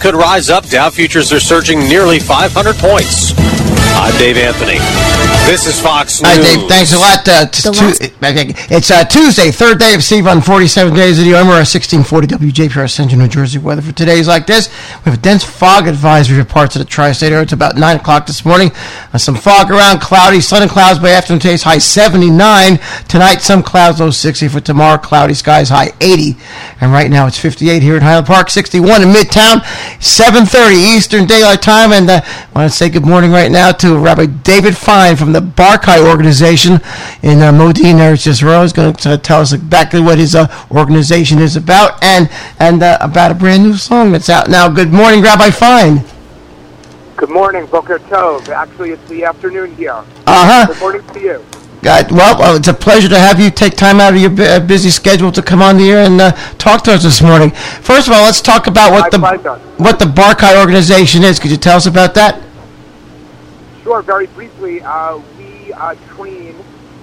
could rise up. Dow futures are surging nearly 500 points. I'm Dave Anthony. This is Fox News. Hi, Dave. Thanks a lot. It's Tuesday, third day of Steve on 47 days of the year. We're at 1640 WJPR Central New Jersey. Weather for today is like this. We have a dense fog advisory for parts of the tri-state area. It's about 9 o'clock this morning. Some fog around, cloudy, sun and clouds by afternoon. Today's high 79. Tonight, some clouds, low 60. For tomorrow, cloudy skies, high 80. And right now, it's 58 here in Highland Park, 61 in Midtown, 7:30 Eastern Daylight Time. And I want to say good morning right now to Rabbi David Fine from the Barkai organization in Modi'in, Eretz Yisrael. He's going to tell us exactly what his organization is about and about a brand new song that's out now. Good morning, Rabbi Fine. Good morning, Boker Tov. Actually, it's the afternoon here. Good morning to you. Well, it's a pleasure to have you take time out of your busy schedule to come on the air and talk to us this morning. First of all, let's talk about what the Barkai organization is. Could you tell us about that? Sure, very briefly. We train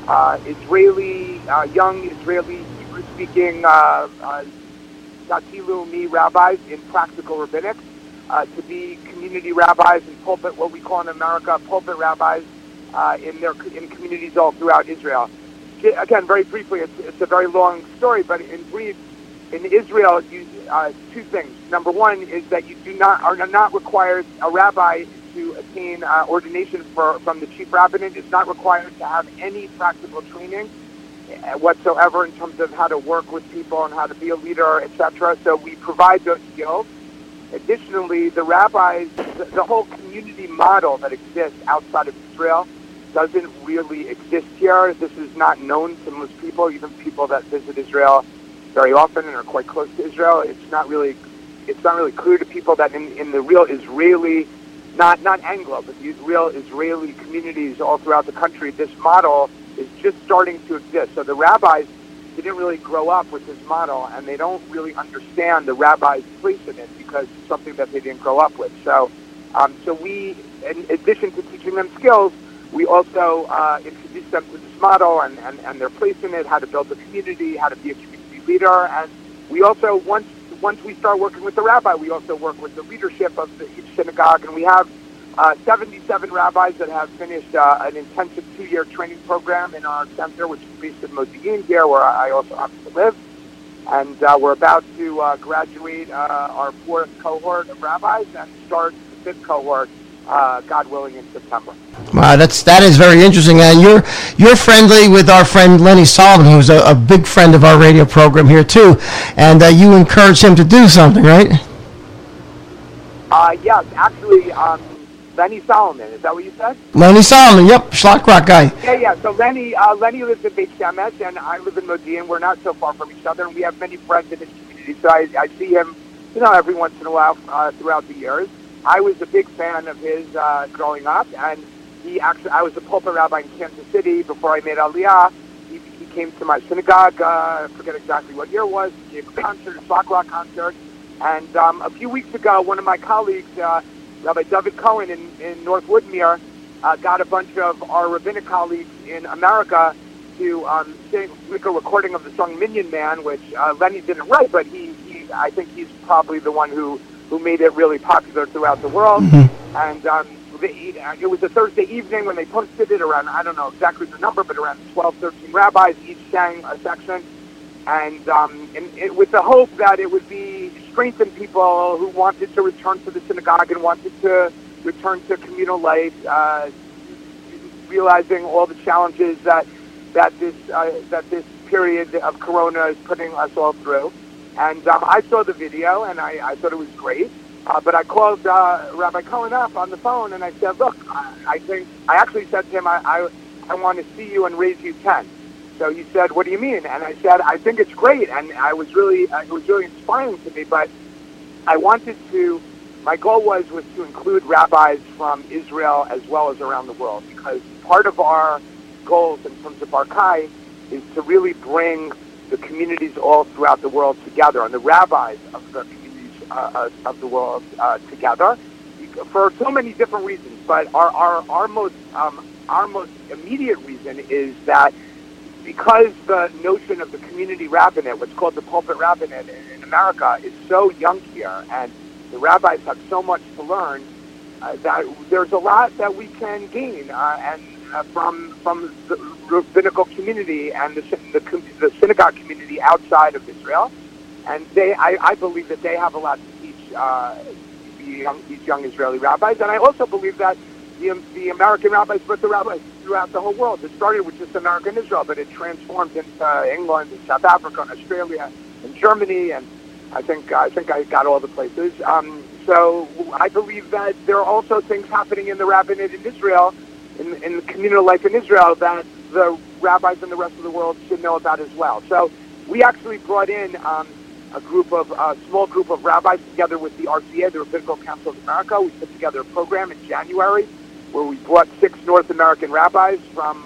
young Israeli Hebrew-speaking Dati Leumi rabbis in practical rabbinics to be community rabbis and pulpit, what we call in America, pulpit rabbis in communities all throughout Israel. Again, very briefly, it's a very long story, but in brief, in Israel, two things. Number one is that you are not required, a rabbi to attain ordination from the chief rabbinate is not required to have any practical training whatsoever in terms of how to work with people and how to be a leader, etc. So we provide those skills. Additionally, the rabbis, the whole community model that exists outside of Israel doesn't really exist here. This is not known to most people, even people that visit Israel very often and are quite close to Israel. It's not really clear to people that in the real Israeli, not Anglo, but the real Israeli communities all throughout the country, this model is just starting to exist. So the rabbis didn't really grow up with this model, and they don't really understand the rabbi's place in it because it's something that they didn't grow up with. So we, in addition to teaching them skills, we also introduce them to this model and their place in it, how to build a community, how to be a community leader. And we also, once we start working with the rabbi, we also work with the leadership of each synagogue. And we have 77 rabbis that have finished an intensive 2-year training program in our center, which is based in Modi'in here, where I also happen to live. And we're about to graduate our 4th cohort of rabbis and start the 5th cohort, God willing, in September. Wow, that is very interesting. And you're friendly with our friend Lenny Solomon, who's a big friend of our radio program here too. And you encourage him to do something, right? Yes, actually, Lenny Solomon. Is that what you said? Lenny Solomon, yep, Schlock Rock guy. Yeah. So Lenny lives in Beit Shemesh, and I live in Modi'in. We're not so far from each other, and we have many friends in this community. So I see him, every once in a while throughout the years. I was a big fan of his growing up, and I was a pulpit rabbi in Kansas City before I made Aliyah. He came to my synagogue. I forget exactly what year it was. He gave a concert, a Schlock Rock concert, and a few weeks ago, one of my colleagues, Rabbi David Cohen in North Woodmere, got a bunch of our rabbinic colleagues in America to make a recording of the song Minyan Man, which Lenny didn't write, but I think he's probably the one who made it really popular throughout the world. Mm-hmm. And it was a Thursday evening when they posted it around, I don't know exactly the number, but around 12, 13 rabbis each sang a section. And with the hope that it would strengthen people who wanted to return to the synagogue and wanted to return to communal life, realizing all the challenges that this period of Corona is putting us all through. And I saw the video, and I thought it was great. But I called Rabbi Cohen up on the phone, and I said, look, I actually said to him, I want to see you and raise you 10. So he said, what do you mean? And I said, I think it's great. And it was really inspiring to me. But my goal was to include rabbis from Israel as well as around the world, because part of our goals in terms of Barkai is to really bring the communities all throughout the world together, and the rabbis of the communities of the world together, for so many different reasons. But our most immediate reason is that because the notion of the community rabbinate, what's called the pulpit rabbinate in America, is so young here, and the rabbis have so much to learn that there's a lot that we can gain from the rabbinical community and the synagogue community outside of Israel. And I believe that they have a lot to teach these young Israeli rabbis. And I also believe that the American rabbis, but the rabbis throughout the whole world, it started with just American Israel, but it transformed into England and South Africa and Australia and Germany, and I think I got all the places. So I believe that there are also things happening in the rabbinate in Israel, in the communal life in Israel, that the rabbis and the rest of the world should know about as well. So we actually brought in a small group of rabbis together with the RCA, the Rabbinical Council of America. We put together a program in January where we brought 6 North American rabbis from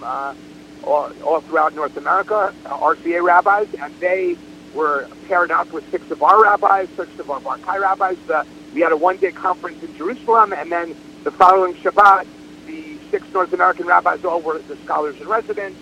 all throughout North America, RCA rabbis, and they were paired up with 6 of our rabbis, 6 of our Bar Kai rabbis. We had a one-day conference in Jerusalem, and then the following Shabbat, the 6 North American rabbis all were the scholars in residence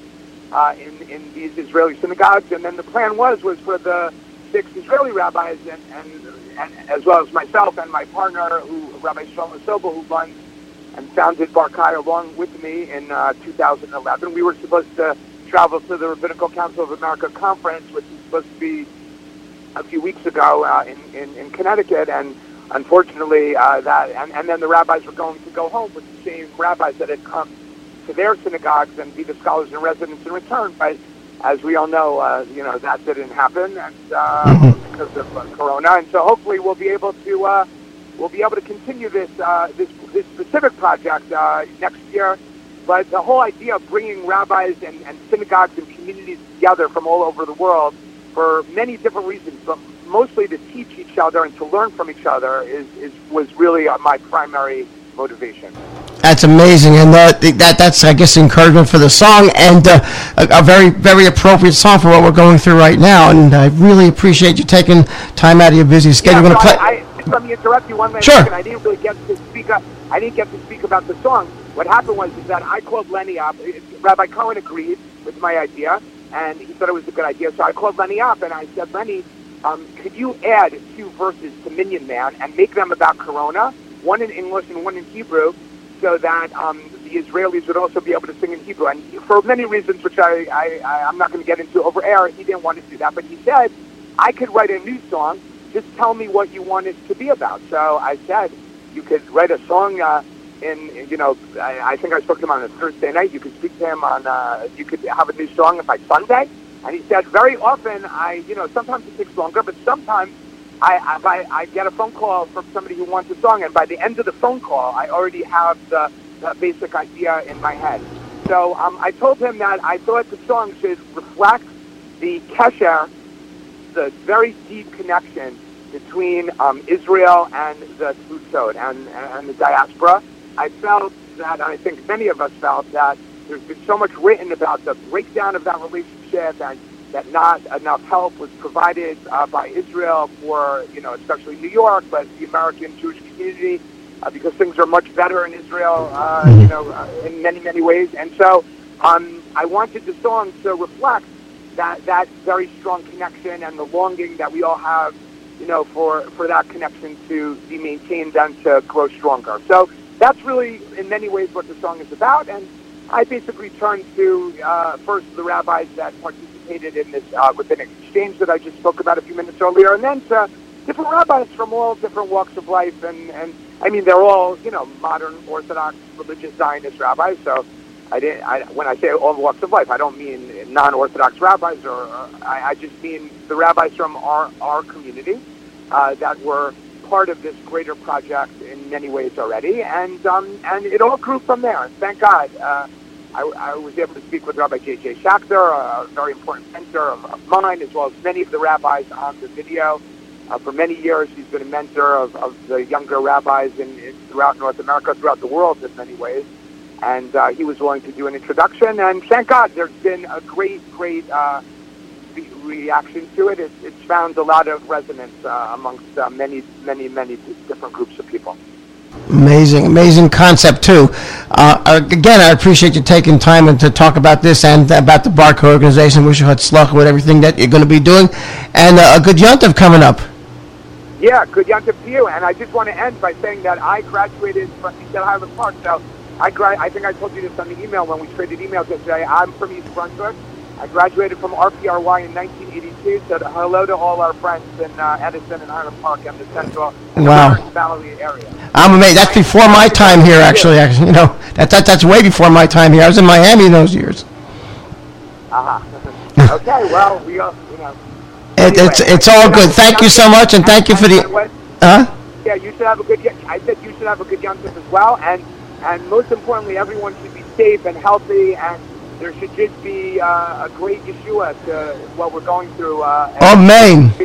in these Israeli synagogues. And then the plan was for the 6 Israeli rabbis, and as well as myself and my partner, Rabbi Shlomo Sobel, who runs and founded Bar Kai along with me in 2011. We were supposed to travel to the Rabbinical Council of America conference, which was supposed to be a few weeks ago in Connecticut, and unfortunately and then the rabbis were going to go home with the same rabbis that had come to their synagogues and be the scholars in residence in return. But as we all know, that didn't happen, and because of Corona. And so hopefully we'll be able to continue this specific project next year. But the whole idea of bringing rabbis and synagogues and communities together from all over the world for many different reasons, but mostly to teach each other and to learn from each other was really my primary motivation. That's amazing, and that's, I guess, encouragement for the song, and a very, very appropriate song for what we're going through right now. And I really appreciate you taking time out of your busy schedule. Let me interrupt you one minute. Sure. I didn't really get to speak. I didn't get to speak about the song. What happened was that I called Lenny up. Rabbi Cohen agreed with my idea, and he said it was a good idea. So I called Lenny up, and I said, Lenny, could you add 2 verses to Minyan Man and make them about Corona, one in English and one in Hebrew, so that the Israelis would also be able to sing in Hebrew? And for many reasons, which I'm not going to get into over air, he didn't want to do that. But he said, I could write a new song. Just tell me what you want it to be about. So I said, you could write a song I think I spoke to him on a Thursday night. You could speak to him you could have a new song by Sunday. And he said, very often, sometimes it takes longer, but sometimes I get a phone call from somebody who wants a song, and by the end of the phone call, I already have the basic idea in my head. So I told him that I thought the song should reflect the kesher, the very deep connection between Israel and the Tfusot and the diaspora. I felt that, and I think many of us felt that there's been so much written about the breakdown of that relationship, and that not enough help was provided by Israel for, especially New York, but the American Jewish community, because things are much better in Israel, in many, many ways. And so I wanted the song to reflect that very strong connection and the longing that we all have, for that connection to be maintained and to grow stronger. So that's really, in many ways, what the song is about. And I basically turned to first the rabbis that participated in this rabbinic exchange that I just spoke about a few minutes earlier, and then to different rabbis from all different walks of life. And I mean, they're all, modern Orthodox religious Zionist rabbis. So when I say all walks of life, I don't mean non-Orthodox rabbis, or I just mean the rabbis from our community that were part of this greater project in many ways already, and it all grew from there. And thank God, I was able to speak with Rabbi J.J. Schachter, a very important mentor of mine, as well as many of the rabbis on the video. For many years, he's been a mentor of the younger rabbis throughout North America, throughout the world in many ways. And he was willing to do an introduction, and thank God there's been a great reaction to it. It's found a lot of resonance amongst many different groups of people. Amazing concept too. Again, I appreciate you taking time and to talk about this and about the Bar Kai organization. Wish you had luck with everything that you're going to be doing, and a good Yontif coming up. Yeah, good Yontif to you. And I just want to end by saying that I graduated from East Highland Park. So I think I told you this on the email when we traded emails yesterday. I'm from East Brunswick. I graduated from RPRY in 1982. So hello to all our friends in Edison and Highland Park and the Central Valley area. I'm amazed. That's before my time here, actually. You know, that's way before my time here. I was in Miami in those years. Okay, well, we all, you know. It's all good. Thank you so much, and thank you for the. Yeah, you should have a good. I said you should have a good Yontif as well, and most importantly, everyone should be safe and healthy, and there should just be a great Yeshua to what we're going through. Amen.